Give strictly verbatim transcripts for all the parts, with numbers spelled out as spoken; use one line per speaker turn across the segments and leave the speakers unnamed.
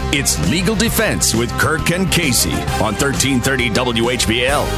It's Legal Defense with Kirk and Casey on thirteen thirty W H B L.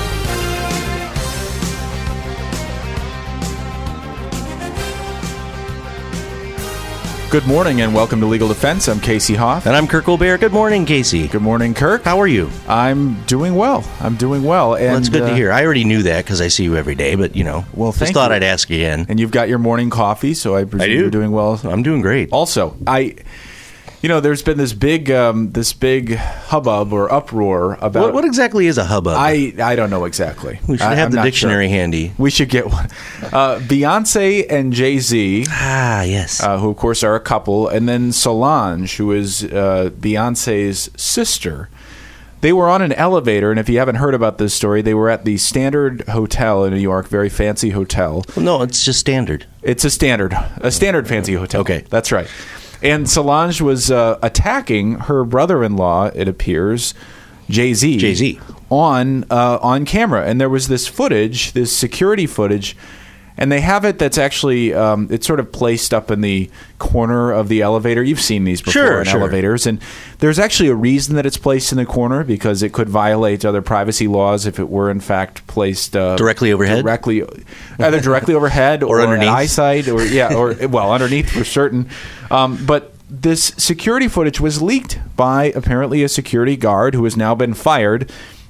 Good morning and welcome to Legal Defense. I'm Casey Hoff.
And I'm Kirk Colbert. Good morning, Casey.
Good morning, Kirk.
How are you?
I'm doing well. I'm doing well. And
well, that's good
uh,
to hear. I already knew that because I see you every day, but, you know,
well,
just thought you. I'd ask again.
And you've got your morning coffee, so I presume
I do.
You're doing well.
I'm doing great.
Also, I... You know, there's been this big, um, this big hubbub or uproar about...
What, what exactly is a hubbub?
I, I don't know exactly.
We should
I,
have
I'm
the
not
dictionary
sure.
handy.
We should get one. Uh, Beyonce and Jay-Z,
ah, yes,
uh, who of course are a couple, and then Solange, who is uh, Beyonce's sister. They were on an elevator, and if you haven't heard about this story, they were at the Standard Hotel in New York, very fancy hotel.
Well, no, it's just standard.
It's a standard, a standard fancy hotel.
Okay.
That's right. And Solange was uh, attacking her brother-in-law, it appears, Jay-Z,
Jay-Z.
on uh, on camera. And there was this footage, this security footage, and they have it that's actually, um, it's sort of placed up in the corner of the elevator. You've seen these before
sure,
in
sure.
elevators. And there's actually a reason that it's placed in the corner, because it could violate other privacy laws if it were, in fact, placed... Uh,
directly overhead?
Directly, either directly overhead or,
or underneath.
At eyesight, or, yeah, or, well, underneath for certain. Um, but this security footage was leaked by, apparently, a security guard who has now been fired.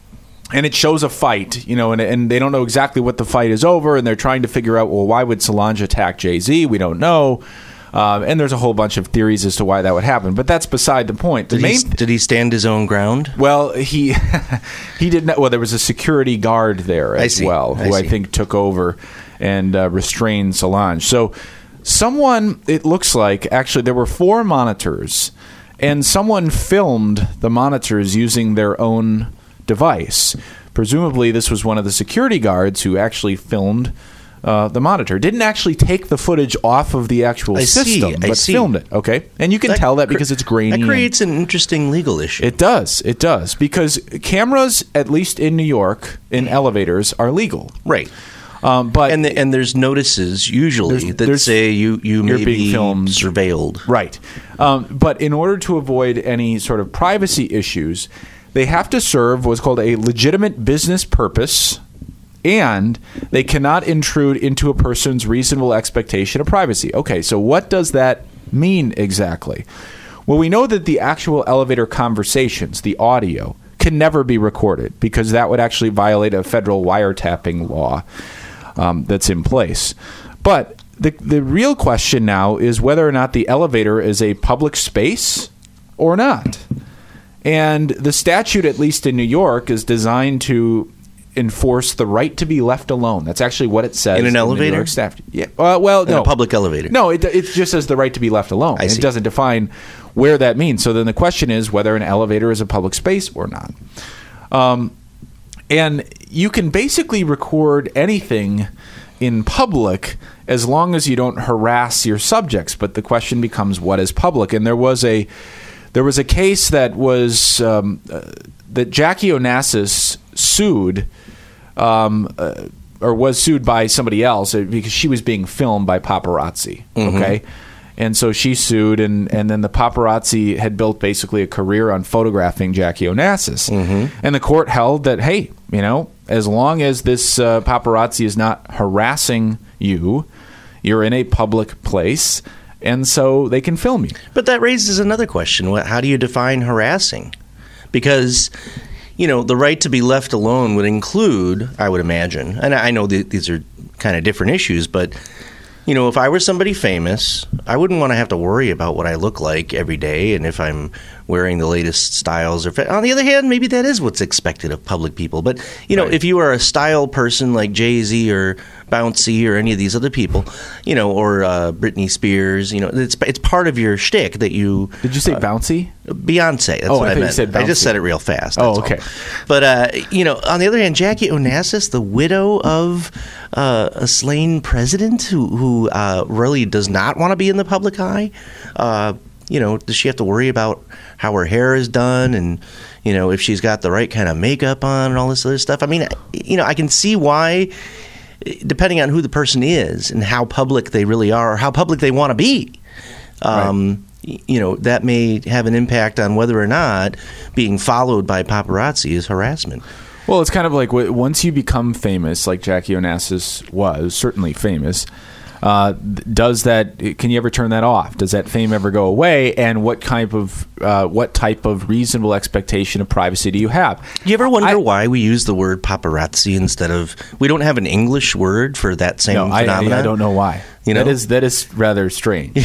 And it shows a fight, you know, and, and they don't know exactly what the fight is over, and they're trying to figure out, well, why would Solange attack Jay-Z? We don't know. Um, and there's a whole bunch of theories as to why that would happen. But that's beside the point. The
did,
main
he, did he stand his own ground?
Well, he he did not. Well, there was a security guard there as
I
well, who
I,
I think took over and uh, restrained Solange. So someone, it looks like, actually, there were four monitors, and someone filmed the monitors using their own device. Presumably, this was one of the security guards who actually filmed uh, the monitor. Didn't actually take the footage off of the actual
I
system,
see,
but
I see.
filmed it. Okay, and you can
That
tell that
cre-
because it's grainy.
That creates an interesting legal issue.
It does. It does. Because cameras, at least in New York, in elevators, are legal.
Right.
Um, but
and the, and there's notices usually
There's-
that
there's-
say you, you
you're
may
being
be
filmed.
surveilled.
Right. Um, but in order to avoid any sort of privacy issues, they have to serve what's called a legitimate business purpose, and they cannot intrude into a person's reasonable expectation of privacy. Okay, so what does that mean exactly? Well, we know that the actual elevator conversations, the audio, can never be recorded because that would actually violate a federal wiretapping law um, that's in place. But the the real question now is whether or not the elevator is a public space or not. And the statute, at least in New York, is designed to enforce the right to be left alone. That's actually what it says
In an
the
elevator?
New York statute. Yeah. Uh, well,
In
no.
a public elevator?
No, it, it just says the right to be left alone.
I
And
see.
it doesn't define where that means. So then the question is whether an elevator is a public space or not. Um, and you can basically record anything in public as long as you don't harass your subjects. But the question becomes, what is public? And there was a there was a case that was um, uh, that Jackie Onassis sued. Um, uh, or was sued by somebody else because she was being filmed by paparazzi.
Mm-hmm.
Okay. And so she sued, and, and then the paparazzi had built basically a career on photographing Jackie Onassis.
Mm-hmm.
And the court held that, hey, you know, as long as this uh, paparazzi is not harassing you, you're in a public place, and so they can film you.
But that raises another question. What- How do you define harassing? Because, you know, the right to be left alone would include, I would imagine, and I know th- these are kind of different issues, but, you know, if I were somebody famous, I wouldn't want to have to worry about what I look like every day and if I'm wearing the latest styles. Or fa- on the other hand, maybe that is what's expected of public people. But, you know,
Right.
if you are a style person like Jay-Z or Bouncy or any of these other people, you know, or uh, Britney Spears, you know, it's it's part of your shtick that you...
Did you say bouncy?
Beyonce. That's
Oh,
what
I
I,
thought you
meant.
said
I just
bouncy.
said it real fast.
Oh,
that's all.
okay.
But, uh, you know, on the other hand, Jackie Onassis, the widow of uh, a slain president who, who uh, really does not want to be in the public eye, uh, you know, does she have to worry about how her hair is done and, you know, if she's got the right kind of makeup on and all this other stuff? I mean, you know, I can see why, depending on who the person is and how public they really are or how public they want to be, um,
Right.
you know, that may have an impact on whether or not being followed by paparazzi is harassment.
Well, it's kind of like w- once you become famous, like Jackie Onassis was, certainly famous, uh, does that? Can you ever turn that off? Does that fame ever go away? And what type of uh, what type of reasonable expectation of privacy do you have?
Do you ever wonder
I,
why we use the word paparazzi instead of? We don't have an English word for that same
no,
phenomenon.
I, I don't know why. You know? That is that is rather strange.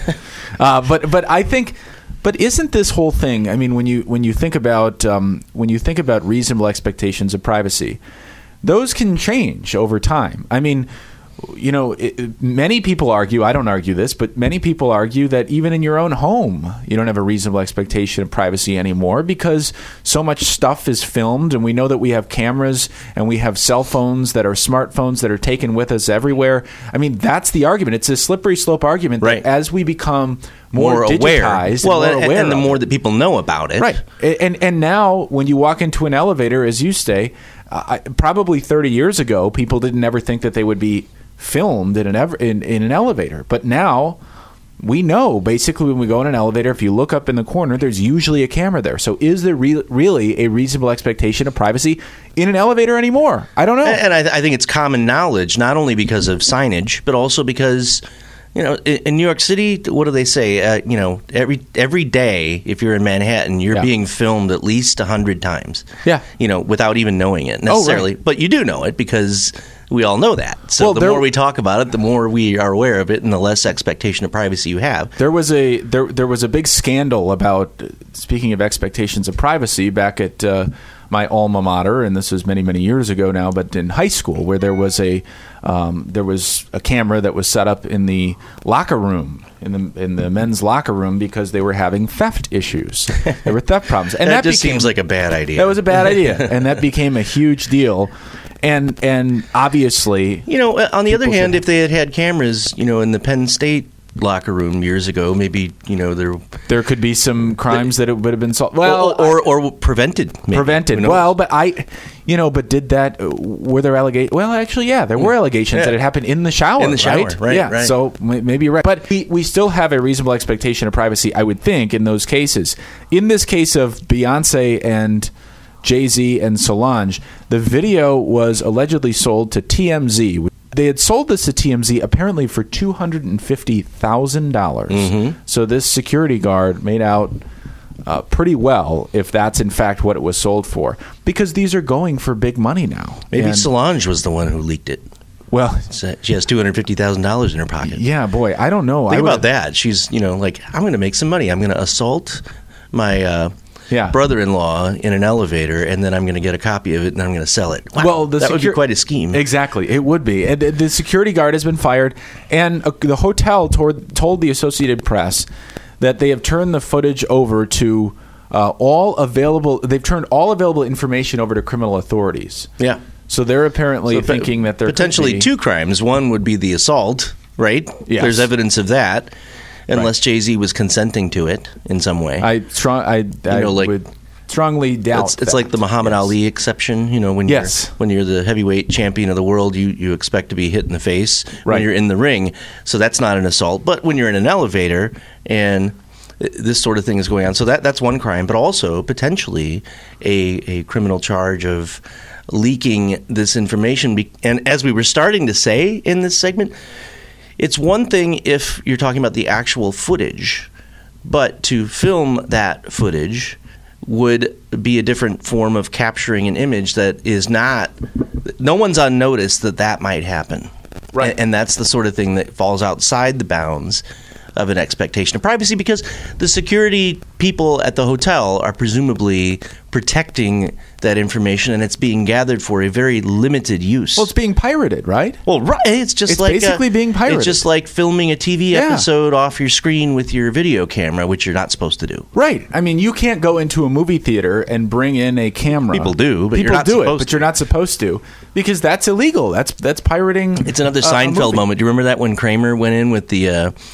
uh, but but I think. But isn't this whole thing? I mean, when you when you think about um, when you think about reasonable expectations of privacy, those can change over time. I mean, you know, it, many people argue. I don't argue this, but many people argue that even in your own home, you don't have a reasonable expectation of privacy anymore because so much stuff is filmed, and we know that we have cameras and we have cell phones that are smartphones that are taken with us everywhere. I mean, that's the argument. It's a slippery slope argument that
right.
as we become more,
more
digitized,
aware. Well,
and,
and,
more aware
and the
of
more
it.
that people know about it,
right? And and now when you walk into an elevator, as you say, uh, probably thirty years ago, people didn't ever think that they would be filmed in an ever in, in an elevator, but now we know basically when we go in an elevator, if you look up in the corner, there's usually a camera there. So is there re- really a reasonable expectation of privacy in an elevator anymore? I don't know.
And, and I, th- I think it's common knowledge, not only because of signage, but also because, you know, in, in New York City, what do they say? Uh, you know, every every day, if you're in Manhattan, you're
yeah.
being filmed at least a hundred times.
Yeah.
You know, without even knowing it necessarily.
Oh, right.
But you do know it because we all know that. So
well,
the
there,
more we talk about it, the more we are aware of it, and the less expectation of privacy you have.
There was a there there was a big scandal about, speaking of expectations of privacy, back at uh, my alma mater, and this was many many years ago now, but in high school, where there was a um, there was a camera that was set up in the locker room. In the in the men's locker room because they were having theft issues. There were theft problems, and
that,
that
just
became,
seems like a bad idea.
That was a bad idea, and that became a huge deal. And and obviously,
you know, on the other hand,
should,
if they had had cameras, you know, in the Penn State locker room years ago, maybe, you know, there
there could be some crimes the, that it would have been solved. Well,
or or, or prevented. Maybe.
Prevented. Well, but I, you know, but did that? Were there allegations? Well, actually, yeah, there were allegations
yeah.
that it happened in the shower.
In the shower,
right?
right?
Yeah.
Right.
So maybe you're right. But we, we still have a reasonable expectation of privacy, I would think, in those cases. In this case of Beyonce and Jay-Z and Solange, the video was allegedly sold to T M Z. They had sold this to T M Z apparently for two hundred fifty thousand dollars. Mm-hmm. So this security guard made out uh, pretty well if that's in fact what it was sold for, because these are going for big money now.
Maybe
and,
Solange was the one who leaked it.
Well,
so she has two hundred fifty thousand dollars in her pocket.
Yeah, boy, I don't know.
Think
I
about that. She's, you know, like, I'm going to make some money. I'm going to assault my uh,
yeah.
brother-in-law in an elevator, and then I'm going to get a copy of it, and I'm going to sell it. Wow,
well, the
that
secu-
would be quite a scheme.
Exactly, it would be. And the security guard has been fired, and uh, the hotel told, told the Associated Press that they have turned the footage over to uh, all available. They've turned all available information over to criminal authorities.
Yeah.
So they're apparently
so
thinking that there
potentially
could be
two crimes. One would be the assault, right?
Yes.
There's evidence of that, unless
right.
Jay-Z was consenting to it in some way.
I strong. I, I
know, like,
would strongly doubt.
It's, it's
that.
like the Muhammad
yes.
Ali exception. You know, when
yes.
you're when you're the heavyweight champion of the world, you, you expect to be hit in the face
right.
when you're in the ring. So that's not an assault. But when you're in an elevator and this sort of thing is going on, so that that's one crime. But also potentially a a criminal charge of leaking this information. And as we were starting to say in this segment, it's one thing if you're talking about the actual footage, but to film that footage would be a different form of capturing an image that is not – no one's on notice that that might happen.
Right.
And, and that's the sort of thing that falls outside the bounds of an expectation of privacy, because the security people at the hotel are presumably protecting that information, and it's being gathered for a very limited use.
Well, it's being pirated, right?
Well, right. It's just
it's
like
basically
uh,
being pirated.
It's just like filming a T V
yeah.
episode off your screen with your video camera, which you're not supposed to do.
Right. I mean, you can't go into a movie theater and bring in a camera.
People do, but
People
you're not
do
supposed
it, but
to.
you're not supposed to, because that's illegal. That's that's pirating.
It's another
a,
Seinfeld
a
moment. Do you remember that when Kramer went in with the? Uh, he tried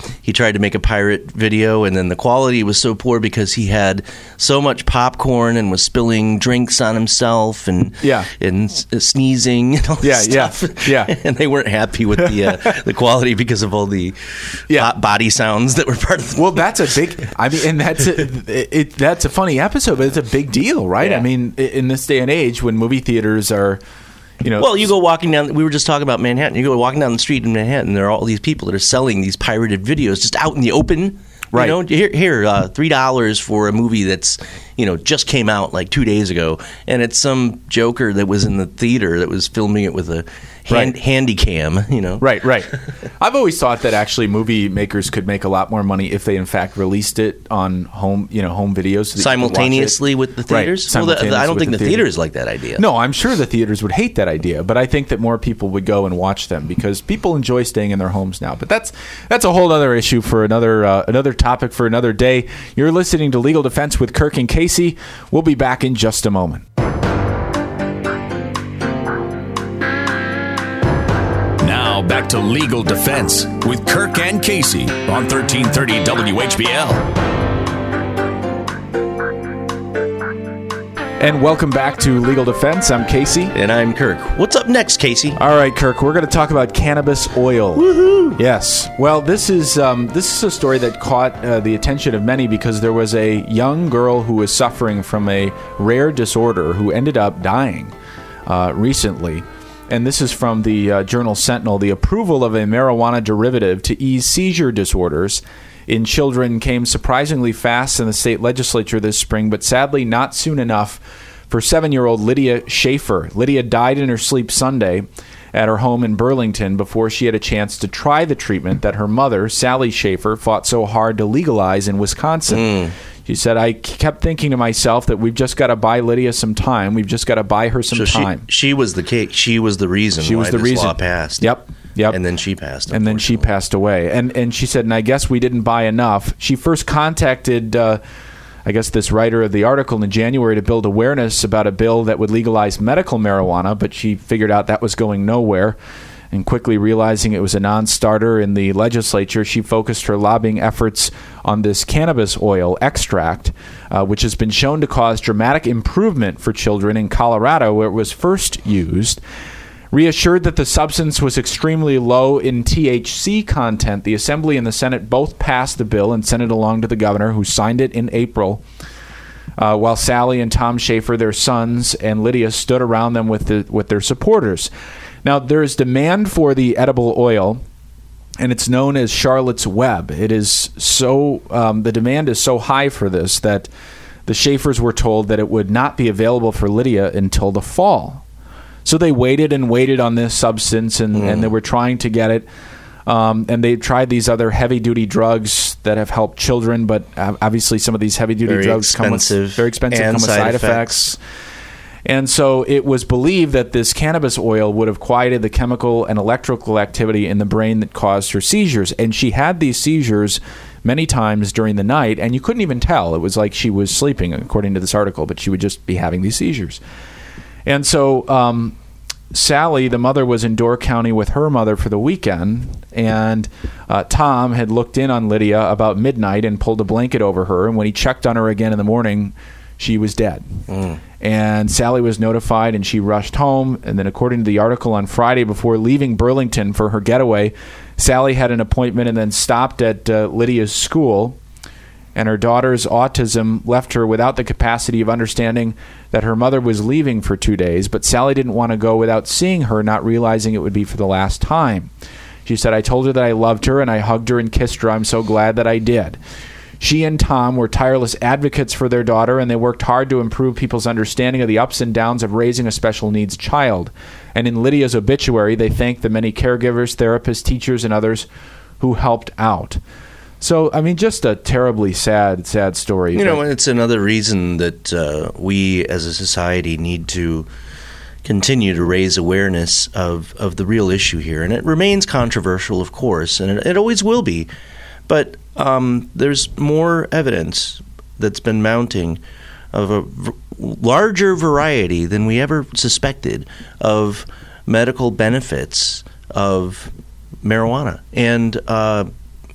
tried to make a pirate video, and then the quality was so poor because he had so much popcorn and was spilling drinks on himself and
yeah.
and s- sneezing and all this
yeah,
stuff.
Yeah, yeah.
And they weren't happy with the uh, the quality because of all the
yeah.
bo- body sounds that were part of the
Well, that's a big. I mean, and that's a, it. That's a funny episode, but it's a big deal, right?
Yeah.
I mean, in this day and age, when movie theaters are, you know,
Well, you go walking down. We were just talking about Manhattan. You go walking down the street in Manhattan. There are all these people that are selling these pirated videos just out in the open.
Right.
You know, here, here, uh, three dollars for a movie that's, you know, just came out like two days ago, and it's some joker that was in the theater that was filming it with a hand,
Right.
handy cam. You know.
Right, right. I've always thought that actually movie makers could make a lot more money if they in fact released it on home, you know, home videos so that you could watch it.
Simultaneously with the
Right,
theaters. Well, the,
simultaneously
I don't
with
think
the
the,
theater.
theaters like that idea.
No, I'm sure the theaters would hate that idea, but I think that more people would go and watch them because people enjoy staying in their homes now. But that's that's a whole other issue for another uh, another topic for another day. You're listening to Legal Defense with Kirk and Casey. We'll be back in just a moment.
Now back to Legal Defense with Kirk and Casey on thirteen thirty W H B L.
And welcome back to Legal Defense. I'm Casey.
And I'm Kirk. What's up next, Casey?
All right, Kirk, we're going to talk about cannabis oil. Woohoo! Yes. Well, this is um, this is a story that caught uh, the attention of many because there was a young girl who was suffering from a rare disorder who ended up dying uh, recently. And this is from the uh, Journal Sentinel. The approval of a marijuana derivative to ease seizure disorders in children came surprisingly fast in the state legislature this spring, but sadly not soon enough for seven-year-old Lydia Schaefer. Lydia died in her sleep Sunday at her home in Burlington before she had a chance to try the treatment that her mother, Sally Schaefer, fought so hard to legalize in Wisconsin. Mm. She said, I kept thinking to myself that we've just got to buy Lydia some time. We've just got to buy her some
so
time.
She, she was the case. She was the reason
she was
why
the
this
reason.
law passed.
Yep. Yep.
And then she passed.
And then she passed away. And and she said, and I guess we didn't buy enough. She first contacted, uh, I guess, this writer of the article in January to build awareness about a bill that would legalize medical marijuana, but she figured out that was going nowhere. And quickly realizing it was a non-starter in the legislature, she focused her lobbying efforts on this cannabis oil extract, uh, which has been shown to cause dramatic improvement for children in Colorado, where it was first used. Reassured that the substance was extremely low in T H C content, the Assembly and the Senate both passed the bill and sent it along to the governor, who signed it in April, uh, while Sally and Tom Schaefer, their sons, and Lydia stood around them with the, with their supporters. Now, there is demand for the edible oil, and it's known as Charlotte's Web. It is so um, the demand is so high for this that the Schaefers were told that it would not be available for Lydia until the fall. So they waited and waited on this substance, and, mm. and they were trying to get it. Um, and they tried these other heavy-duty drugs that have helped children, but obviously some of these heavy-duty
very
drugs come with very expensive, come with
side,
side
effects.
effects. And so it was believed that this cannabis oil would have quieted the chemical and electrical activity in the brain that caused her seizures. And she had these seizures many times during the night, and you couldn't even tell. It was like she was sleeping, according to this article, but she would just be having these seizures. And so um, Sally, the mother, was in Door County with her mother for the weekend, and uh, Tom had looked in on Lydia about midnight and pulled a blanket over her, and when he checked on her again in the morning, she was dead. Mm. And Sally was notified, and she rushed home. And then according to the article on Friday, before leaving Burlington for her getaway, Sally had an appointment and then stopped at uh, Lydia's school. And her daughter's autism left her without the capacity of understanding that her mother was leaving for two days. But Sally didn't want to go without seeing her, not realizing it would be for the last time. She said, I told her that I loved her, and I hugged her and kissed her. I'm so glad that I did. She and Tom were tireless advocates for their daughter, and they worked hard to improve people's understanding of the ups and downs of raising a special needs child. And in Lydia's obituary, they thanked the many caregivers, therapists, teachers, and others who helped out. So, I mean, just a terribly sad, sad story.
You know, it's another reason that uh, we as a society need to continue to raise awareness of, of the real issue here. And it remains controversial, of course, and it, it always will be. But um, there's more evidence that's been mounting of a v- larger variety than we ever suspected of medical benefits of marijuana. And uh,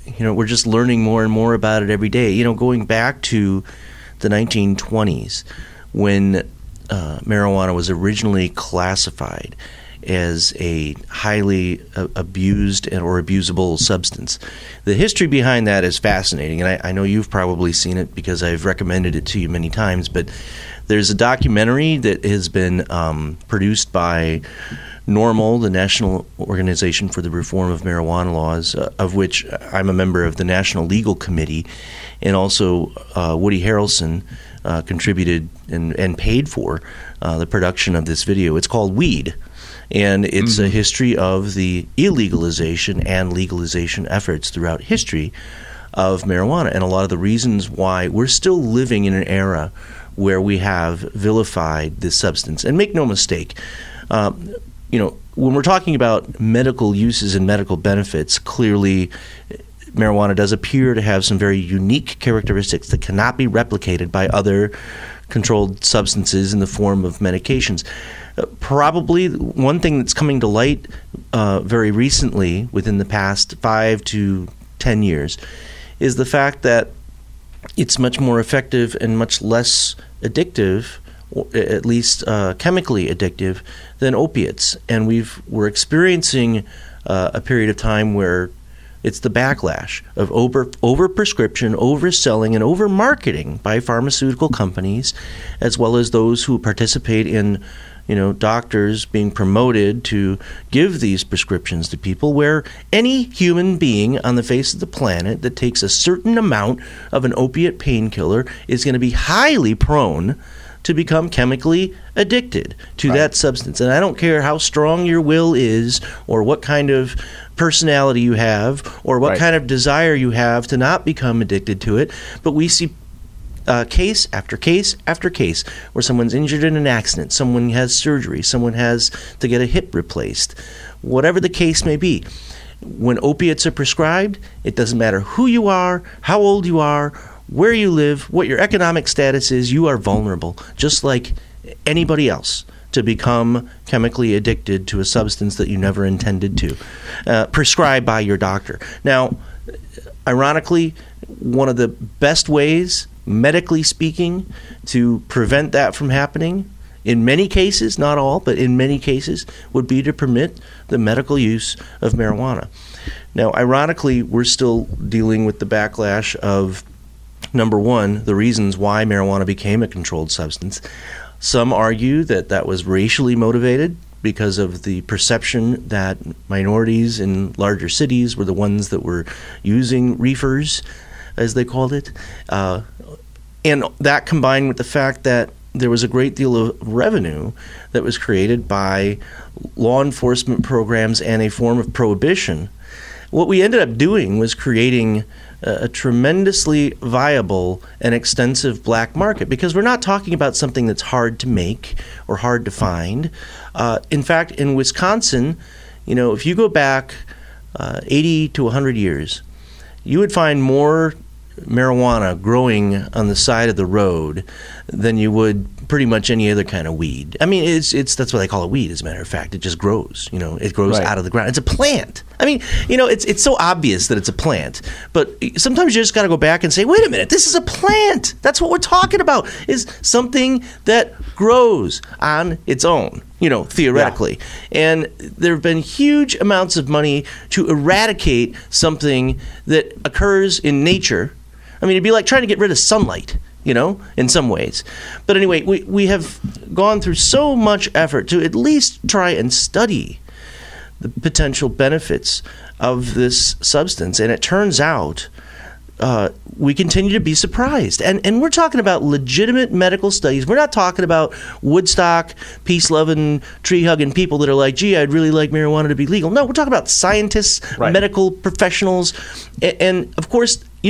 you know, we're just learning more and more about it every day. You know, going back to the nineteen twenties when uh, marijuana was originally classified as a highly uh, abused or abusable substance. The history behind that is fascinating, and I, I know you've probably seen it because I've recommended it to you many times, but there's a documentary that has been um, produced by NORML, the National Organization for the Reform of Marijuana Laws, uh, of which I'm a member of the National Legal Committee, and also uh, Woody Harrelson uh, contributed and, and paid for uh, the production of this video. It's called Weed. And it's mm-hmm. a history of the illegalization and legalization efforts throughout history of marijuana, and a lot of the reasons why we're still living in an era where we have vilified this substance. And make no mistake, um, you know, when we're talking about medical uses and medical benefits, clearly marijuana does appear to have some very unique characteristics that cannot be replicated by other controlled substances in the form of medications. Uh, probably one thing that's coming to light uh, very recently, within the past five to ten years, is the fact that it's much more effective and much less addictive, or at least uh, chemically addictive, than opiates. And we've we're experiencing uh, a period of time where it's the backlash of over over prescription, overselling, and over marketing by pharmaceutical companies, as well as those who participate in, you know, doctors being promoted to give these prescriptions to people, where any human being on the face of the planet that takes a certain amount of an opiate painkiller is going to be highly prone to become chemically addicted to right. that substance. And I don't care how strong your will is, or what kind of personality you have, or what right. kind of desire you have to not become addicted to it, but we see Uh, case after case after case where someone's injured in an accident, someone has surgery, someone has to get a hip replaced, whatever the case may be. When opiates are prescribed, it doesn't matter who you are, how old you are, where you live, what your economic status is, you are vulnerable, just like anybody else, to become chemically addicted to a substance that you never intended to, uh, prescribed by your doctor. Now, ironically, one of the best ways, medically speaking, to prevent that from happening, in many cases, not all, but in many cases, would be to permit the medical use of marijuana. Now, ironically, we're still dealing with the backlash of, number one, the reasons why marijuana became a controlled substance. Some argue that that was racially motivated because of the perception that minorities in larger cities were the ones that were using reefers, as they called it. Uh, and that combined with the fact that there was a great deal of revenue that was created by law enforcement programs and a form of prohibition. What we ended up doing was creating a, a tremendously viable and extensive black market, because we're not talking about something that's hard to make or hard to find. Uh, in fact, in Wisconsin, you know, if you go back uh, eighty to one hundred years, you would find more marijuana growing on the side of the road than you would pretty much any other kind of weed. I mean, it's it's that's what they call it, weed, as a matter of fact. It just grows, you know, it grows right. out of the ground. It's a plant. I mean, you know, it's it's so obvious that it's a plant, but sometimes you just got to go back and say, wait a minute, this is a plant. That's what we're talking about, is something that grows on its own, you know, theoretically. Yeah. And there have been huge amounts of money to eradicate something that occurs in nature. I mean, it'd be like trying to get rid of sunlight, you know, in some ways. But anyway, we, we have gone through so much effort to at least try and study the potential benefits of this substance. And it turns out uh, we continue to be surprised. And and we're talking about legitimate medical studies. We're not talking about Woodstock, peace-loving, tree-hugging people that are like, gee, I'd really like marijuana to be legal. No, we're talking about scientists, right. medical professionals. And, and, of course, you know what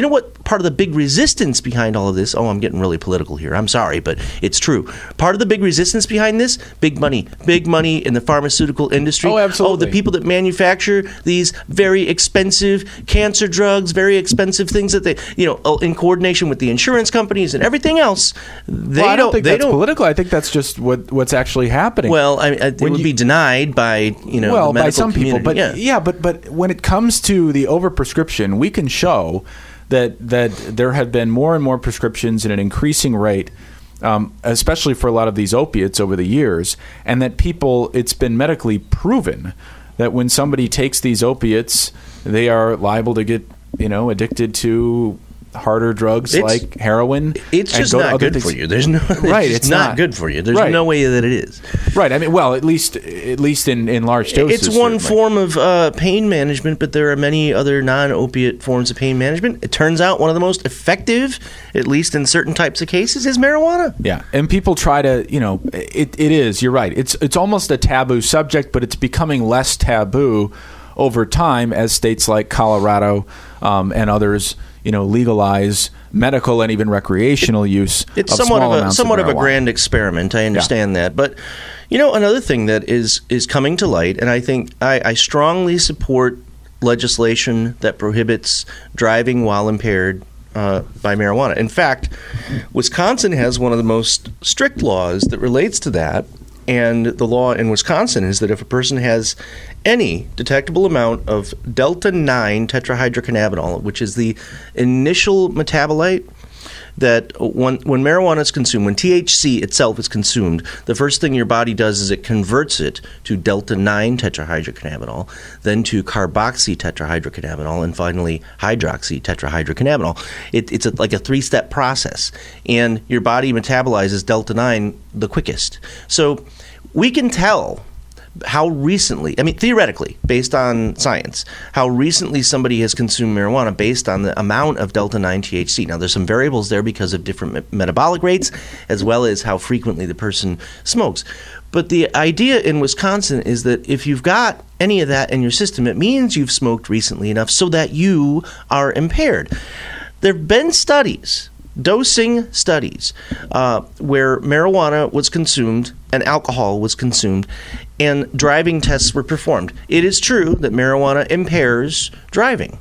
part of the big resistance behind all of this. Oh, I'm getting really political here. I'm sorry, but it's true. Part of the big resistance behind this, big money, big money in the pharmaceutical industry.
Oh, absolutely.
Oh, the people that manufacture these very expensive cancer drugs, very expensive things that they, you know, in coordination with the insurance companies and everything else. They
well, I don't,
don't
think
they
that's
don't,
political. I think that's just what what's actually happening.
Well, I mean, it
When
would
you,
be denied by, you know,
well,
the medical
by some
community.
people, but
yeah.
yeah, but but when it comes to the overprescription, we can show that that there have been more and more prescriptions at an increasing rate, um, especially for a lot of these opiates over the years, and that people, it's been medically proven that when somebody takes these opiates, they are liable to get, you know, addicted to harder drugs
It's-
like heroin.
It's
and
just
go to
not
other
good
things.
for you. There's no, it's
Right,
just
it's
not,
not.
good for you. There's
Right.
no way that it is.
Right. I mean, well, at least at least in, in large doses.
It's one
certainly.
form of uh, pain management, but there are many other non-opiate forms of pain management. It turns out one of the most effective, at least in certain types of cases, is marijuana.
Yeah, and people try to, you know, it, it is, you're right. It's it's almost a taboo subject, but it's becoming less taboo over time as states like Colorado um, and others, you know, legalize medical and even recreational use
It's
of
somewhat
small
of a
amounts
somewhat of, a
marijuana.
grand experiment. I understand that, but you know, another thing that is is coming to light, and I think I, I strongly support legislation that prohibits driving while impaired uh, by marijuana. In fact, Wisconsin has one of the most strict laws that relates to that. And the law in Wisconsin is that if a person has any detectable amount of delta nine tetrahydrocannabinol, which is the initial metabolite that when, when marijuana is consumed, when T H C itself is consumed, the first thing your body does is it converts it to delta nine tetrahydrocannabinol, then to carboxy tetrahydrocannabinol, and finally hydroxy tetrahydrocannabinol. It, it's a, like a three-step process, and your body metabolizes delta nine the quickest. So we can tell how recently, I mean, theoretically, based on science, how recently somebody has consumed marijuana based on the amount of delta nine T H C. Now, there's some variables there because of different me- metabolic rates, as well as how frequently the person smokes. But the idea in Wisconsin is that if you've got any of that in your system, it means you've smoked recently enough so that you are impaired. There have been studies, dosing studies, uh, where marijuana was consumed and alcohol was consumed, and driving tests were performed. It is true that marijuana impairs driving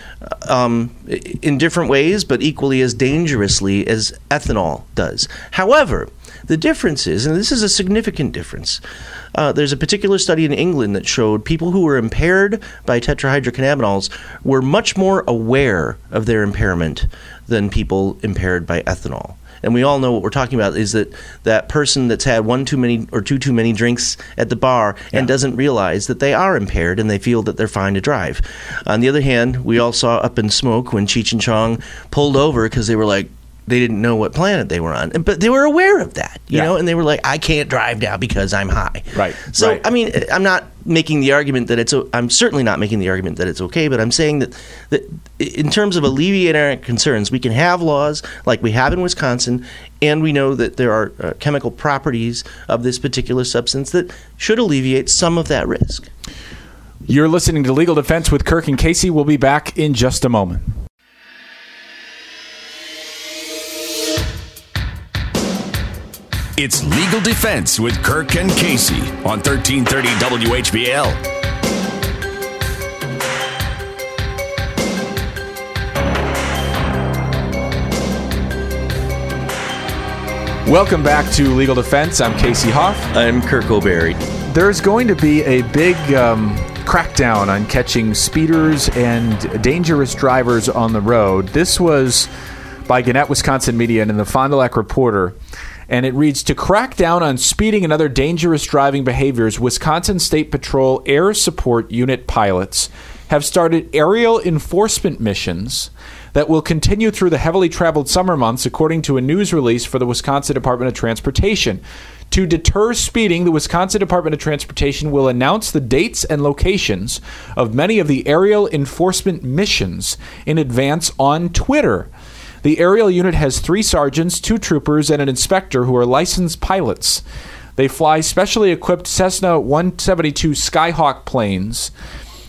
um, in different ways, but equally as dangerously as ethanol does. However, the difference is, and this is a significant difference, uh, there's a particular study in England that showed people who were impaired by tetrahydrocannabinols were much more aware of their impairment than people impaired by ethanol. And we all know what we're talking about is that that person that's had one too many or two too many drinks at the bar and
Yeah.
doesn't realize that they are impaired and they feel that they're fine to drive. On the other hand, we all saw Up in Smoke when Cheech and Chong pulled over because they were like, they didn't know what planet they were on, but they were aware of that, you
Yeah.
know, and they were like, I can't drive now because I'm high.
Right,
So,
right.
I mean, I'm not making the argument that it's, I'm certainly not making the argument that it's okay, but I'm saying that, that in terms of alleviating our concerns, we can have laws like we have in Wisconsin, and we know that there are uh, chemical properties of this particular substance that should alleviate some of that risk.
You're listening to Legal Defense with Kirk and Casey. We'll be back in just a moment.
It's Legal Defense with Kirk and Casey on thirteen thirty W H B L.
Welcome back to Legal Defense. I'm Casey Hoff.
I'm Kirk O'Berry.
There's going to be a big um, crackdown on catching speeders and dangerous drivers on the road. This was by Gannett, Wisconsin Media and in the Fond du Lac Reporter. And it reads, to crack down on speeding and other dangerous driving behaviors, Wisconsin State Patrol Air Support Unit pilots have started aerial enforcement missions that will continue through the heavily traveled summer months, according to a news release for the Wisconsin Department of Transportation. To deter speeding, the Wisconsin Department of Transportation will announce the dates and locations of many of the aerial enforcement missions in advance on Twitter. The aerial unit has three sergeants, two troopers, and an inspector who are licensed pilots. They fly specially equipped Cessna one seventy-two Skyhawk planes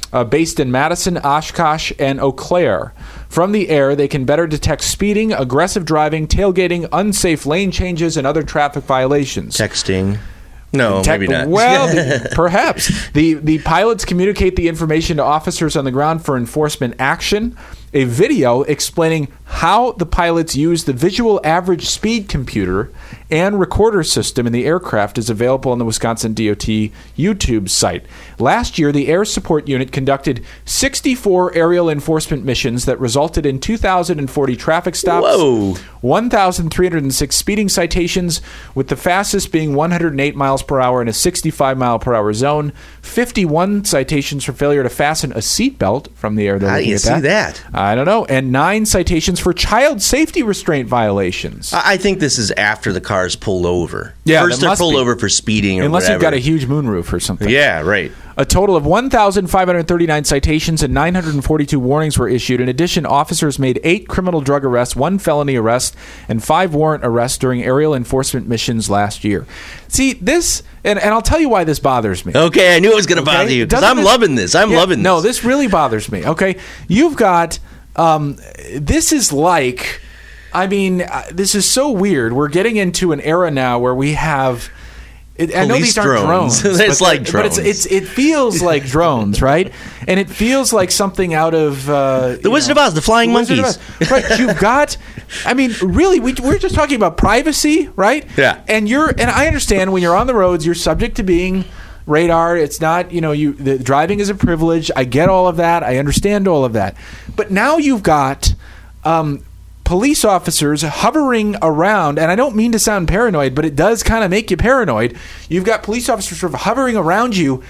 uh, based in Madison, Oshkosh, and Eau Claire. From the air, they can better detect speeding, aggressive driving, tailgating, unsafe lane changes, and other traffic violations.
Texting. No,
Tech-
maybe not.
Well, the, perhaps. The, the pilots communicate the information to officers on the ground for enforcement action. A video explaining how the pilots use the visual average speed computer and recorder system in the aircraft is available on the Wisconsin D O T YouTube site. Last year, the Air Support Unit conducted sixty-four aerial enforcement missions that resulted in two thousand forty traffic stops,
Whoa.
one thousand three hundred six speeding citations, with the fastest being one hundred eight miles per hour in a sixty-five mile per hour zone, fifty-one citations for failure to fasten a seatbelt from the air.
How do you see that?
I don't know. And nine citations for child safety restraint violations.
I I think this is after the car's pulled over.
Yeah,
First
that
they're
must
pulled
be.
over for speeding or
Unless
whatever.
you've got a huge moonroof or something.
Yeah, right.
A total of one thousand five hundred thirty-nine citations and nine hundred forty-two warnings were issued. In addition, officers made eight criminal drug arrests, one felony arrest, and five warrant arrests during aerial enforcement missions last year. See, this, and, and I'll tell you why this bothers me.
Okay, I knew it was going to
Okay?
bother you because
Doesn't
I'm
it-
loving this. I'm
Yeah,
loving this.
No, this really bothers me. Okay, you've got. Um, this is like, I mean, uh, this is so weird. We're getting into an era now where we have. It, I know
Police
these aren't
drones.
drones.
It's
but
like
they're- But it's,
drones.
it's it feels like drones, right? And it feels like something out of uh,
The Wizard of Oz, the flying
Wizard of
monkeys.
Oz. Right? You've got. I mean, really, we, we're just talking about privacy, right?
Yeah.
And you're, and I understand when you're on the roads, you're subject to being radar. It's not, you know, you the driving is a privilege. I get all of that. I understand all of that. But now you've got um, police officers hovering around, and I don't mean to sound paranoid, but it does kind of make you paranoid. You've got police officers sort of hovering around you,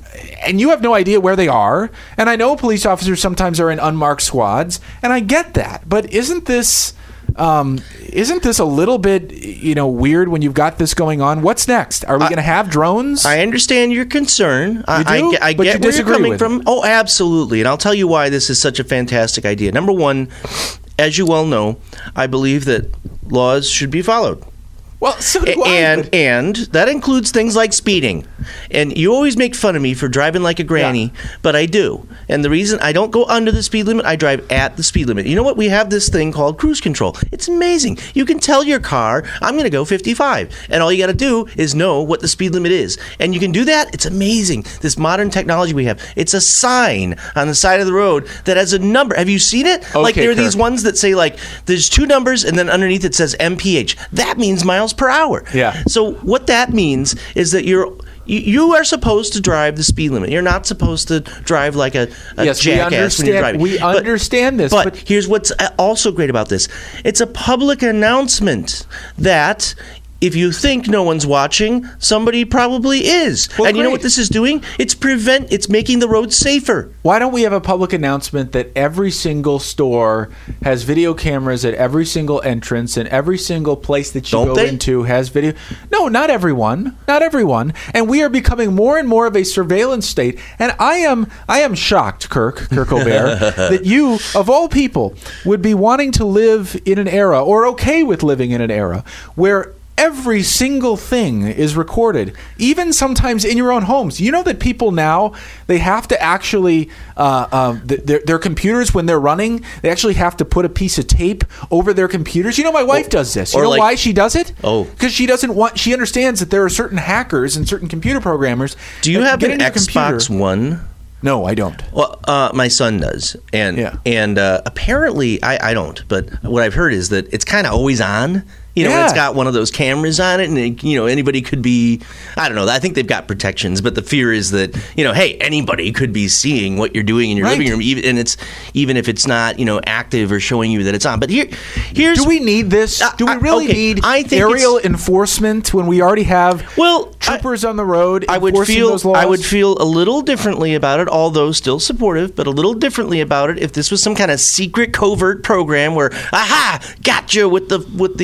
and you have no idea where they are. And I know police officers sometimes are in unmarked squads, and I get that. But isn't this... Um, isn't this a little bit, you know, weird when you've got this going on? What's next? Are we going to have drones?
I understand your concern. I,
You do?
I, get- I
But
get
you
where you're
disagree
coming
with
from. Oh, absolutely. And I'll tell you why this is such a fantastic idea. Number one, as you well know, I believe that laws should be followed.
Well, so do I,
and
but-
and that includes things like speeding. And you always make fun of me for driving like a granny, but I do. And the reason I don't go under the speed limit, I drive at the speed limit. You know what? We have this thing called cruise control. It's amazing. You can tell your car, I'm going to go fifty-five. And all you got to do is know what the speed limit is. And you can do that. It's amazing. This modern technology we have. It's a sign on the side of the road that has a number. Have you seen it? Like
Okay,
there are these
Kirk.
ones that say like there's two numbers and then underneath it says M P H. That means miles per hour.
Yeah.
So what that means is that you're you, you are supposed to drive the speed limit. You're not supposed to drive like a, a
Yes, we
jackass when you're
understand-
driving.
we
But-
understand this,
But,
but-
here's what's also great about this: it's a public announcement that. If you think no one's watching, somebody probably is.
Well,
and you know
great.
what this is doing? It's prevent. It's making the roads safer.
Why don't we have a public announcement that every single store has video cameras at every single entrance and every single place that you
Don't
go
they?
into has video? No, not everyone. Not everyone. And we are becoming more and more of a surveillance state. And I am I am shocked, Kirk, Kirk O'Bear, that you, of all people, would be wanting to live in an era or okay with living in an era where every single thing is recorded, even sometimes in your own homes. You know that people now, they have to actually, uh, uh, th- their, their computers, when they're running, they actually have to put a piece of tape over their computers. You know, my wife does this. You
or
know
like-
why she does it?
Oh.
Because she doesn't want, she understands that there are certain hackers and certain computer programmers.
Do you
that
have
get
an
into your
Xbox
computer.
One?
No, I don't.
Well, uh, my son does, and
Yeah.
and uh, apparently I, I don't. But what I've heard is that it's kind of always on. You know,
Yeah.
it's got one of those cameras on it, and it, you know anybody could be. I don't know. I think they've got protections, but the fear is that you know, hey, anybody could be seeing what you're doing in your
Right.
living room, even and it's even if it's not you know active or showing you that it's on. But here, here's
Do we need this?
Uh,
Do we
I-
really
okay,
need
I think
aerial
it's-
enforcement when we already have
well
troopers on the road
I would
enforcing
feel
those laws?
I would feel a little differently about it, although still supportive, but a little differently about it if this was some kind of secret covert program where aha, gotcha with the with the uh,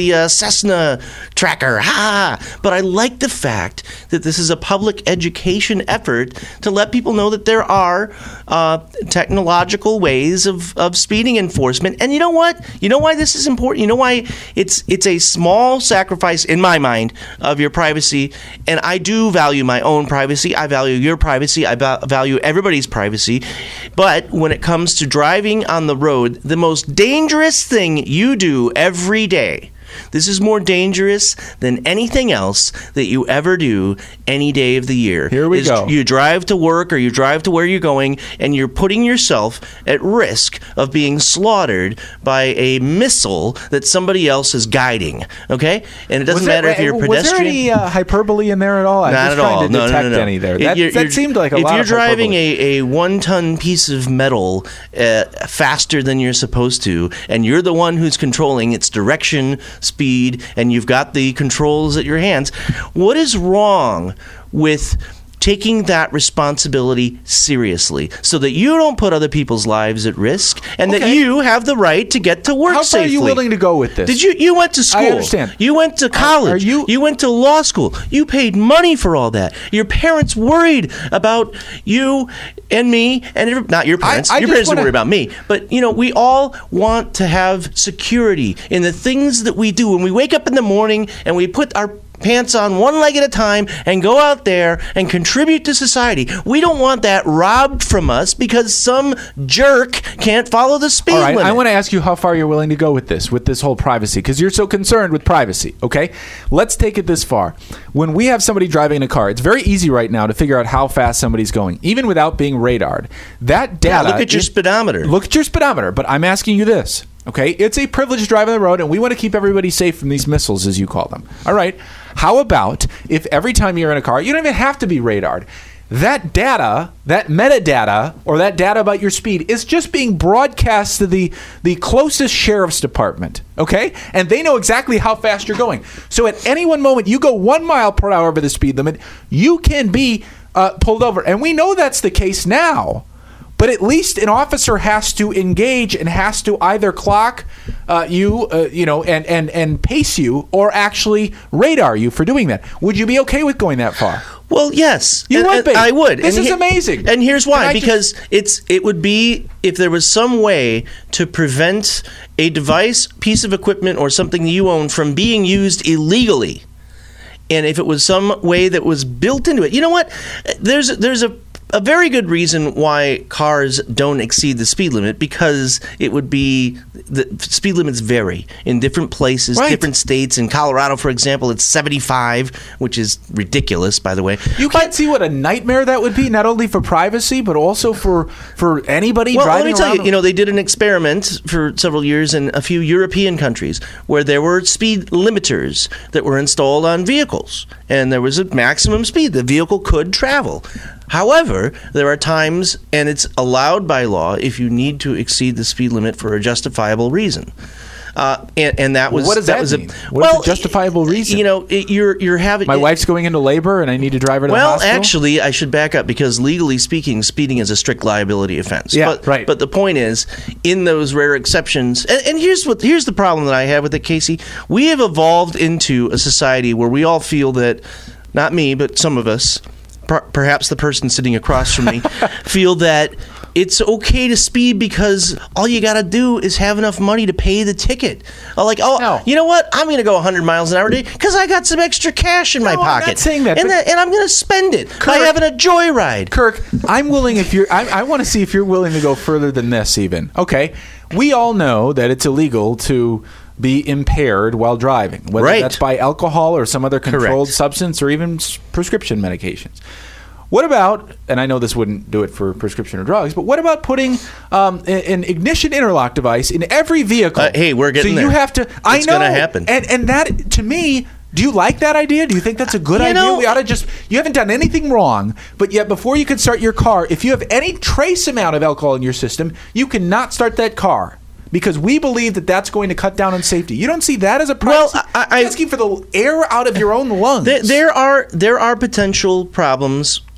Cessna tracker, ha! But I like the fact that this is a public education effort to let people know that there are uh, technological ways of, of speeding enforcement. And you know what? You know why this is important? You know why it's it's a small sacrifice, in my mind, of your privacy. And I do value my own privacy. I value your privacy. I va- value everybody's privacy. But when it comes to driving on the road, the most dangerous thing you do every day, this is more dangerous than anything else that you ever do any day of the year.
Here we
is
go.
You drive to work or you drive to where you're going, and you're putting yourself at risk of being slaughtered by a missile that somebody else is guiding. Okay? And it doesn't
Was
matter
there-
if you're a
was
pedestrian.
there any uh, hyperbole in there at all? I'm
Not
just
at
trying
all.
to
No, no,
detect
no, no.
any there.
It-
That,
you're-
that
you're-
seemed like a
if
lot
you're
of
driving
hyperbole.
a, a one-ton piece of metal uh, faster than you're supposed to, and you're the one who's controlling its direction, speed, and you've got the controls at your hands, what is wrong with taking that responsibility seriously so that you don't put other people's lives at risk and that
Okay.
you have the right to get to work
How far
safely?
are you willing to go with this?
Did you you went to school?
I understand.
You went to college.
are you-
you went to law school. You paid money for all that. Your parents worried about you and me, and every, not your parents.
I
your
just
parents
wanna-
don't worry about me. But you know, we all want to have security in the things that we do. When we wake up in the morning and we put our pants on one leg at a time and go out there and contribute to society. We don't want that robbed from us because some jerk can't follow the speed
All right,
limit.
I want to ask you how far you're willing to go with this, with this whole privacy, because you're so concerned with privacy, okay? Let's take it this far. When we have somebody driving in a car, it's very easy right now to figure out how fast somebody's going, even without being radared. That
Yeah,
data...
look at your
is-
speedometer.
Look at your speedometer, but I'm asking you this, okay? It's a privilege to drive on the road, and we want to keep everybody safe from these missiles, as you call them. All right, how about if every time you're in a car, you don't even have to be radared, that data, that metadata, or that data about your speed is just being broadcast to the, the closest sheriff's department, okay? And they know exactly how fast you're going. So at any one moment, you go one mile per hour over the speed limit, you can be uh, pulled over. And we know that's the case now. But at least an officer has to engage and has to either clock uh, you, uh, you know, and, and, and pace you, or actually radar you for doing that. Would you be okay with going that far?
Well, yes,
You
And-
would
and
be.
I would.
This
And
is
he-
amazing.
And here's why:
And I
because
just-
it's it would be if there was some way to prevent a device, piece of equipment, or something that you own from being used illegally, and if it was some way that was built into it. You know what? There's there's a a very good reason why cars don't exceed the speed limit, because it would be the speed limits vary in different places,
Right.
different states. In Colorado, for example, it's seventy-five, which is ridiculous, by the way.
You can't see what a nightmare that would be, not only for privacy, but also for, for anybody
Well, let
driving
me tell
around.
you, you know, they did an experiment for several years in a few European countries where there were speed limiters that were installed on vehicles, and there was a maximum speed the vehicle could travel. However, there are times, and it's allowed by law, if you need to exceed the speed limit for a justifiable reason. Uh, and, and that was
What does that
was
mean?
A,
What is
well,
a justifiable reason?
You know, it, you're you're having
My
it-
wife's going into labor and I need to drive her to the
well,
hospital?
actually, I should back up, because legally speaking, speeding is a strict liability offense.
Yeah,
but,
right.
But the point is, in those rare exceptions, and, and here's what here's the problem that I have with it, Casey. We have evolved into a society where we all feel that, not me, but some of us, per, perhaps the person sitting across from me, feel that it's okay to speed because all you got to do is have enough money to pay the ticket. Uh, Like, oh,
No.
you know what? I'm going to go one hundred miles an hour today because I got some extra cash in my
No, I'm
pocket.
not saying that,
and,
but-
that, and I'm going to spend it by
Kirk-
having a joyride.
Kirk, I'm willing if you're I, I want to see if you're willing to go further than this even. Okay. We all know that it's illegal to be impaired while driving, whether
Right.
that's by alcohol or some other controlled
Correct.
substance or even s- prescription medications. What about, and I know this wouldn't do it for prescription or drugs, but what about putting um, a- an ignition interlock device in every vehicle?
Uh, hey, we're getting
so you
there.
have to. I
It's
know,
gonna happen.
and and that to me. Do you like that idea? Do you think that's a good
You
idea?
know-
we ought to just, you haven't done anything wrong, but yet before you can start your car, if you have any trace amount of alcohol in your system, you cannot start that car. Because we believe that that's going to cut down on safety. You don't see that as a
Well,
privacy?
I- I-
You're asking for the air out of your own lungs.
There, there are there are potential problems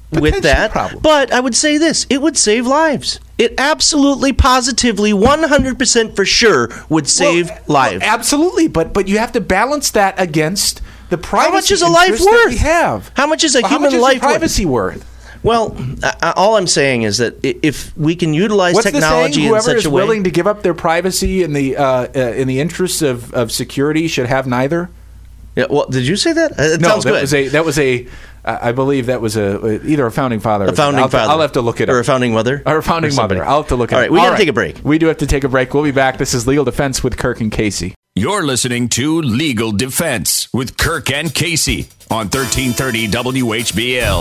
with that.
Probably.
But I would say this: it would save lives. It absolutely, positively, one hundred percent for sure would save
well,
lives.
Well, absolutely, but but you have to balance that against the privacy.
How much is a life
interest that
worth?
we have.
How much is a
well,
human
how much
life
is privacy worth?
Well, uh, all I'm saying is that if we can utilize
What's
technology
the saying?
in
Whoever
such
is
a way,
willing to give up their privacy in the uh, uh, in the interests of, of security should have neither.
Yeah, well, did you say that? It
no,
sounds
that
good.
was a that was a. I believe that was a either a founding father,
a founding
I'll,
father.
I'll have to look it up,
or a founding mother,
or a founding
or
mother. I'll have to look it
All
up.
right, we
All
got to
right.
take a break.
We do have to take a break. We'll be back. This is Legal Defense with Kirk and Casey.
You're listening to Legal Defense with Kirk and Casey on thirteen thirty W H B L.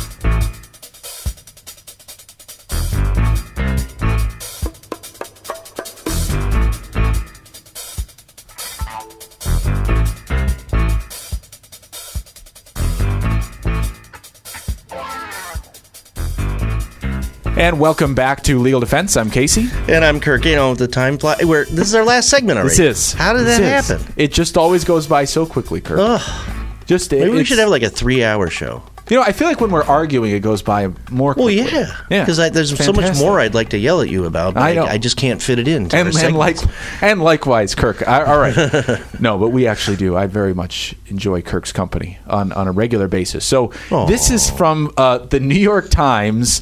And welcome back to Legal Defense. I'm Casey.
And I'm Kirk. You know, the time fly. We're, this is our last segment already.
This is.
How did
This
that
is.
happen?
It just always goes by so quickly, Kirk.
Ugh.
Just
Maybe
it,
we
it's-
should have like a three-hour show.
You know, I feel like when we're arguing, it goes by more
Well,
quickly.
yeah,
Yeah.
Because there's so much
Fantastic.
more I'd like to yell at you about. But
I
I,
know.
I just can't fit it in. to our
And, and like
segments.
and likewise, Kirk. I, all right, no, but we actually do. I very much enjoy Kirk's company on, on a regular basis. So
Aw.
this is from uh, the New York Times.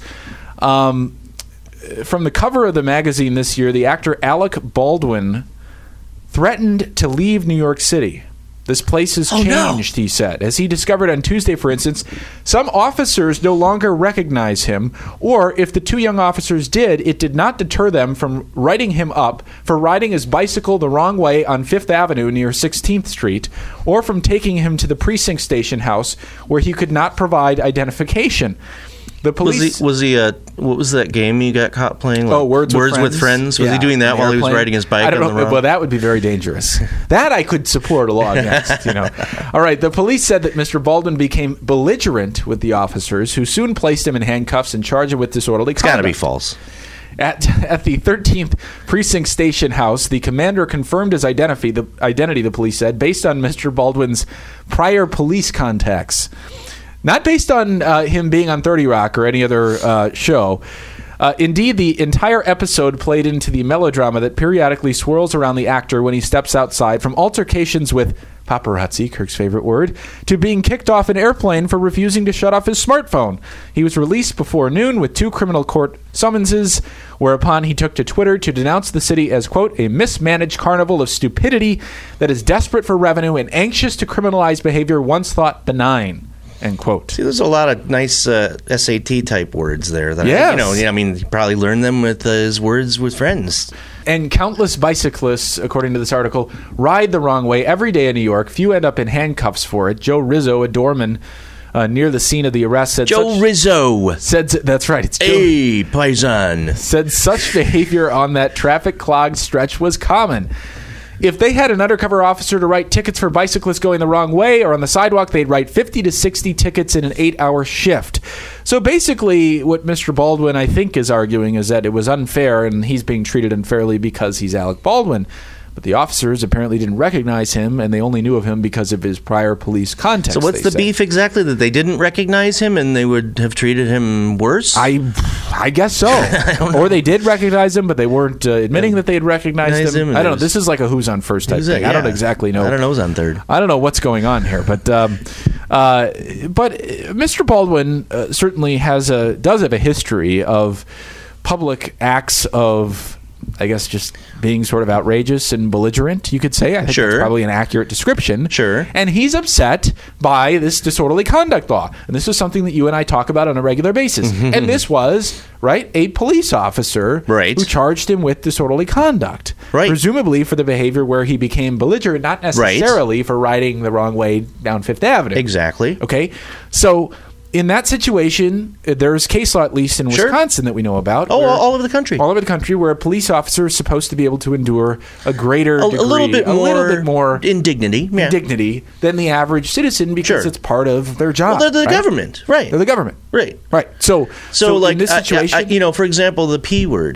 Um, from the cover of the magazine this year, the actor Alec Baldwin threatened to leave New York City. This place has
Oh, no.
changed, he said. As he discovered on Tuesday, for instance, some officers no longer recognize him, or if the two young officers did, it did not deter them from writing him up for riding his bicycle the wrong way on Fifth Avenue near sixteenth Street, or from taking him to the precinct station house where he could not provide identification. The police...
Was he? Was he? Uh, what was that game you got caught playing? Like,
Oh, Words, with,
with Friends. Was
Yeah,
he doing that
an
while he was
airplane.
riding his bike
I don't
on
know.
the wrong?
Well, that would be very dangerous. That I could support a law against. You know. All right. The police said that Mister Baldwin became belligerent with the officers, who soon placed him in handcuffs and charged him with disorderly
It's
conduct.
got to be false.
At, at the thirteenth Precinct Station House, the commander confirmed his identity, the identity, the police said, based on Mister Baldwin's prior police contacts. Not based on uh, him being on thirty Rock or any other uh, show. Uh, indeed, the entire episode played into the melodrama that periodically swirls around the actor when he steps outside, from altercations with paparazzi, Kirk's favorite word, to being kicked off an airplane for refusing to shut off his smartphone. He was released before noon with two criminal court summonses, whereupon he took to Twitter to denounce the city as, quote, a mismanaged carnival of stupidity that is desperate for revenue and anxious to criminalize behavior once thought benign. End quote.
See, there's a lot of nice uh, S A T type words there. That
Yes.
I, you know, yeah, I mean, he probably learned them with uh, his words with friends.
And countless bicyclists, according to this article, ride the wrong way every day in New York. Few end up in handcuffs for it. Joe Rizzo, a doorman uh, near the scene of the arrest, said
Joe
such,
Rizzo.
said that's right. It's Joe,
Hey, paisan.
said such behavior on that traffic clogged stretch was common. If they had an undercover officer to write tickets for bicyclists going the wrong way or on the sidewalk, they'd write fifty to sixty tickets in an eight-hour shift. So basically, what Mister Baldwin, I think, is arguing is that it was unfair and he's being treated unfairly because he's Alec Baldwin. But the officers apparently didn't recognize him, and they only knew of him because of his prior police context.
So what's
they
the
say.
beef exactly? That they didn't recognize him and they would have treated him worse?
I, I guess so. Or they did recognize him, but they weren't uh, admitting that they had recognized
Recognized
him.
him, and
I don't know.
it was-
This is like a who's on first type
Who's that?
thing. I don't
Yeah.
exactly know.
I don't know who's on third.
I don't know what's going on here, but um, uh, but Mister Baldwin uh, certainly has a does have a history of public acts of, I guess, just being sort of outrageous and belligerent, you could say. I think
Sure.
that's probably an accurate description.
Sure.
And he's upset by this disorderly conduct law. And this is something that you and I talk about on a regular basis. And this was, right, a police officer
Right.
who charged him with disorderly conduct.
Right.
Presumably for the behavior where he became belligerent, not necessarily for riding the wrong way down Fifth Avenue.
Exactly.
Okay? So in that situation, uh, there's case law, at least in
Sure.
Wisconsin, that we know about.
Oh,
where-
all over the country.
all over the country, where a police officer is supposed to be able to endure a greater
A, a
degree,
little bit
a
more,
little bit more
indignity. Yeah.
dignity than the average citizen because
Sure.
it's part of their job.
Well, they're the
right?
government, right?
They're the government,
Right.
right? So,
So, like,
in this
I- I-
situation,
I- you know, for example, the P word.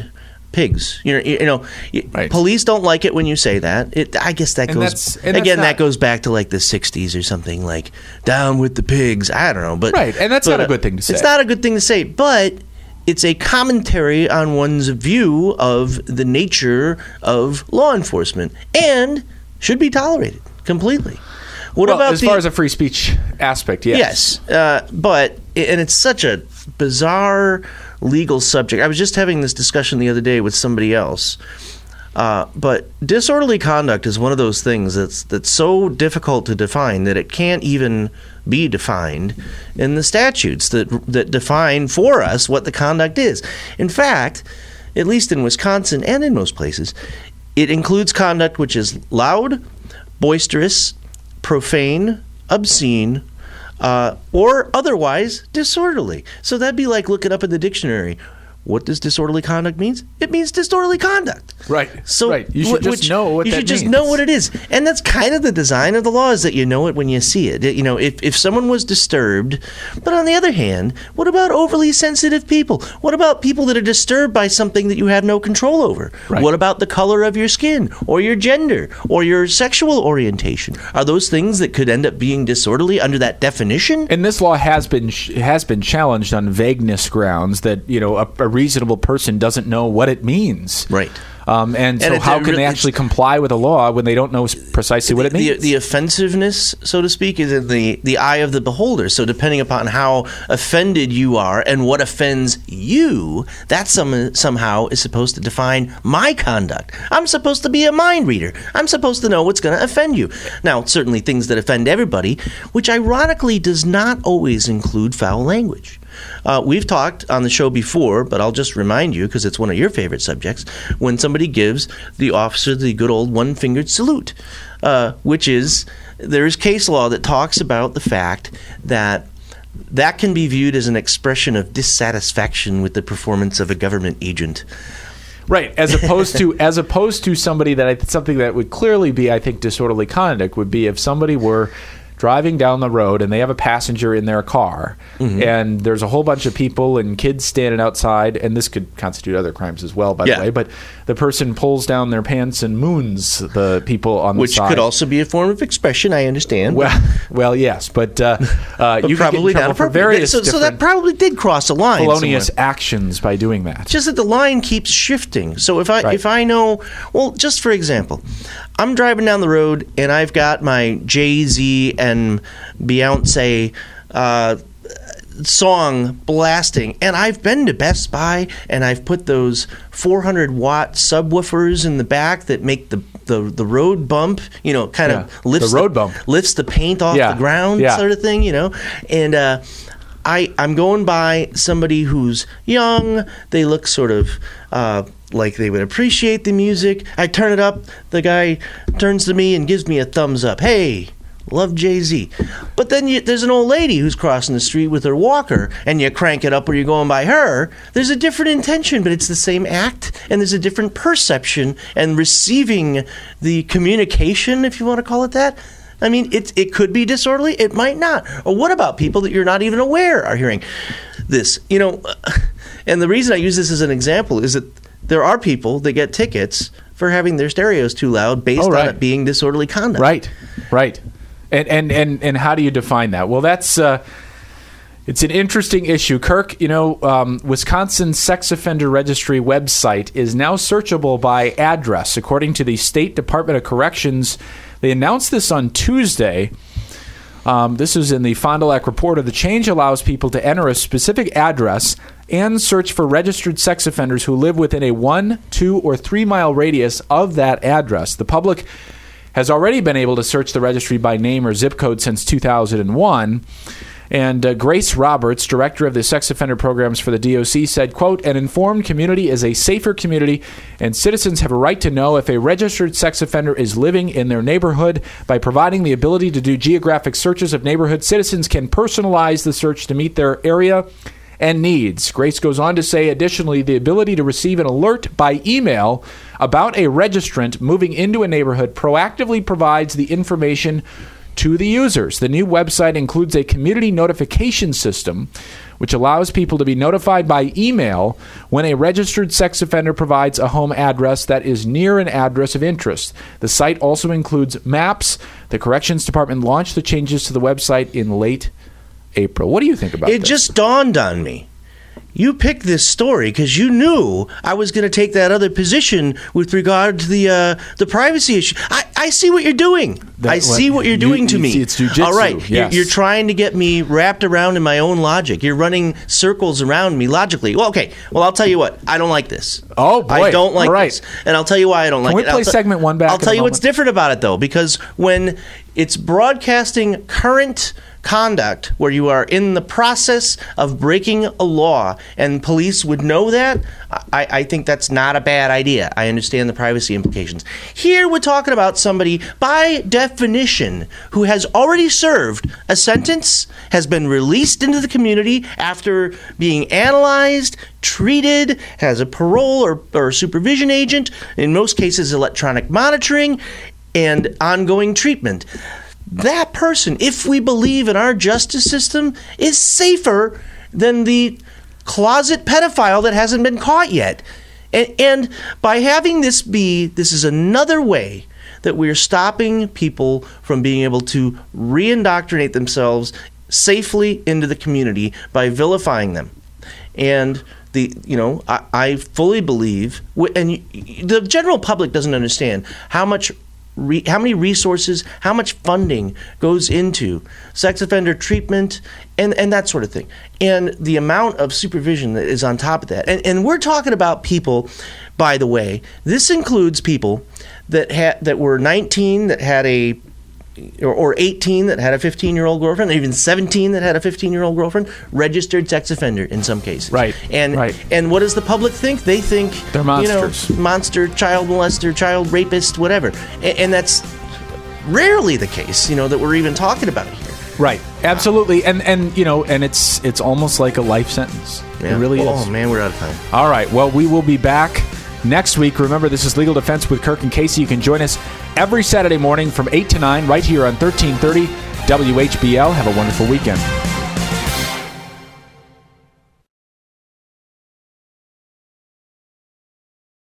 pigs. You know, you know,
Right.
police don't like it when you say that. It, I guess that
And
goes
that's- and that's
again.
not-
that goes back to like the sixties or something, like down with the pigs. I don't know, but
Right, and that's
but,
not a
uh,
good thing to say.
It's not a good thing to say, but it's a commentary on one's view of the nature of law enforcement and should be tolerated completely. What
well,
about
as
the,
far as a free speech aspect, yes.
Yes, uh, but and it's such a bizarre legal subject. I was just having this discussion the other day with somebody else. Uh, but disorderly conduct is one of those things that's that's so difficult to define that it can't even be defined in the statutes that that define for us what the conduct is. In fact, at least in Wisconsin and in most places, it includes conduct which is loud, boisterous, profane, obscene, uh, or otherwise disorderly. So that'd be like looking up in the dictionary. What does disorderly conduct means? It means disorderly conduct.
Right.
So
right. You should
wh-
just
which-
know what
you
that
should just
means.
know what it is, and that's kind of the design of the law, is that you know it when you see it. You know, if if someone was disturbed, but on the other hand, what about overly sensitive people? What about people that are disturbed by something that you have no control over?
Right.
What about the color of your skin, or your gender, or your sexual orientation? Are those things that could end up being disorderly under that definition?
And this law has been has been challenged on vagueness grounds that, you know, a, a reasonable person doesn't know what it means.
Right.
Um, and so
And it's
how
a
can
re-
they
it's-
actually comply with a law when they don't know s- precisely what it
the,
means?
the offensiveness, so to speak, is in the, the eye of the beholder. So depending upon how offended you are and what offends you, that some, somehow is supposed to define my conduct. I'm supposed to be a mind reader. I'm supposed to know what's going to offend you. Now, certainly things that offend everybody, which ironically does not always include foul language. Uh, we've talked on the show before, but I'll just remind you because it's one of your favorite subjects, when somebody gives the officer the good old one-fingered salute, uh, which is, there is case law that talks about the fact that that can be viewed as an expression of dissatisfaction with the performance of a government agent.
Right, as opposed to as opposed to somebody that I, something that would clearly be, I think, disorderly conduct would be if somebody were driving down the road and they have a passenger in their car, mm-hmm. and there's a whole bunch of people and kids standing outside, and this could constitute other crimes as well, by
yeah.
the way, but the person pulls down their pants and moons the people on
Which
the side.
Which could also be a form of expression, I understand.
Well, well, yes, but, uh, uh,
but
you
probably
could get in
not
for various
so, so that probably did cross a line.
felonious
somewhere.
actions by doing that.
Just that the line keeps shifting. So if I
Right.
if I know, well, just for example, I'm driving down the road and I've got my Jay-Z and Beyonce uh, song blasting, and I've been to Best Buy and I've put those four hundred watt subwoofers in the back that make the the, the road bump, you know, kind
Yeah,
of lifts
the road bump.
lifts the paint off
Yeah,
the ground,
yeah.
sort of thing, you know, and uh, I I'm going by somebody who's young. They look sort of uh, like they would appreciate the music. I turn it up. The guy turns to me and gives me a thumbs up. Hey, love Jay-Z. But then you, there's an old lady who's crossing the street with her walker, and you crank it up or you're going by her. There's a different intention, but it's the same act, and there's a different perception and receiving the communication, if you want to call it that. I mean, it, it could be disorderly. It might not. Or what about people that you're not even aware are hearing this? You know, and the reason I use this as an example is that there are people that get tickets for having their stereos too loud based
Oh, right.
on it being disorderly conduct.
Right, right. And and and, and how do you define that? Well, that's uh, it's an interesting issue. Kirk, you know, um, Wisconsin Sex Offender Registry website is now searchable by address. According to the State Department of Corrections, they announced this on Tuesday. Um, this is in the Fond du Lac Reporter. The change allows people to enter a specific address and search for registered sex offenders who live within a one, two, or three mile radius of that address. The public has already been able to search the registry by name or zip code since two thousand one. And uh, Grace Roberts, director of the sex offender programs for the D O C, said, quote, "An informed community is a safer community, and citizens have a right to know if a registered sex offender is living in their neighborhood. By providing the ability to do geographic searches of neighborhoods, citizens can personalize the search to meet their area and needs." Grace goes on to say, additionally, the ability to receive an alert by email about a registrant moving into a neighborhood proactively provides the information to the users. The new website includes a community notification system which allows people to be notified by email when a registered sex offender provides a home address that is near an address of interest. The site also includes maps. The Corrections Department launched the changes to the website in late April. What do you think about
it? It
this?
just dawned on me. You picked this story because you knew I was going to take that other position with regard to the uh, the privacy issue. I, I see what you're doing.
That,
I see what you're
you,
doing to
you,
me.
It's jujitsu.
All right,
yes.
you're, you're trying to get me wrapped around in my own logic. You're running circles around me logically. Well, okay. Well, I'll tell you what. I don't like this.
Oh boy,
I don't like
All right.
this, and I'll tell you why I don't
Can
like
we
it.
play
I'll t-
segment one back
I'll
in
tell
a
you what's
moment?
different about it though, because when it's broadcasting current conduct where you are in the process of breaking a law and police would know that, I, I think that's not a bad idea. I understand the privacy implications. Here we're talking about somebody, by definition, who has already served a sentence, has been released into the community after being analyzed, treated, has a parole or, or supervision agent, in most cases electronic monitoring, and ongoing treatment. That person, if we believe in our justice system, is safer than the closet pedophile that hasn't been caught yet. And, and by having this be, this is another way that we're stopping people from being able to re-indoctrinate themselves safely into the community by vilifying them. And the you know I, I fully believe, and you, the general public doesn't understand how much. Re, how many resources, how much funding goes into sex offender treatment and, and that sort of thing. And the amount of supervision that is on top of that. And, and we're talking about people, by the way, this includes people that had that were nineteen that had a or, or eighteen that had a fifteen-year-old girlfriend, or even seventeen that had a fifteen-year-old girlfriend, registered sex offender in some cases.
Right.
And
right.
and what does the public think? They think
they're monsters.
You know, monster, child molester, child rapist, whatever. And, and that's rarely the case, you know, that we're even talking about here.
Right. Absolutely. And and you know, and it's it's almost like a life sentence.
Yeah.
It really
oh,
is.
Oh man, we're out of time.
All right. Well, we will be back next week. Remember, this is Legal Defense with Kirk and Casey. You can join us every Saturday morning from eight to nine right here on thirteen thirty W H B L. Have a wonderful weekend.